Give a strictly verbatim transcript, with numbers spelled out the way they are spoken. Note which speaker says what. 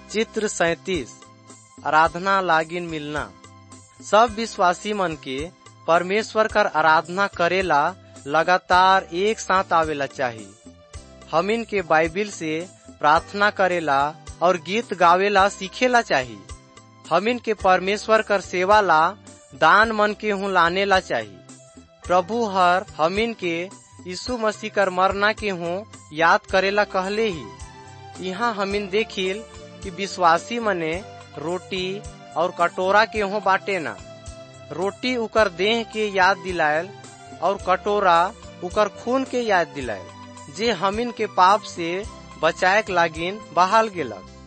Speaker 1: चित्र सैतीस आराधना लागिन मिलना। सब विश्वासी मन के परमेश्वर कर आराधना करेला लगातार एक साथ आवेला चाहिए। हमिन के बाइबिल से प्रार्थना करेला और गीत गावेला सीखेला चाहिए। हमिन के परमेश्वर कर सेवा ला दान मन के हूँ लाने ला चाहिए। प्रभु हर हमिन के यीशु मसीह कर मरना के हूँ याद करेला कहले ही। यहाँ हमिन देखिल कि विश्वासी मने रोटी और कटोरा के हूँ बाटे ना। रोटी उकर देह के याद दिलायल और कटोरा उकर खून के याद दिलायल, जे हमिन के पाप से बचाए लागिन बहाल गेलक।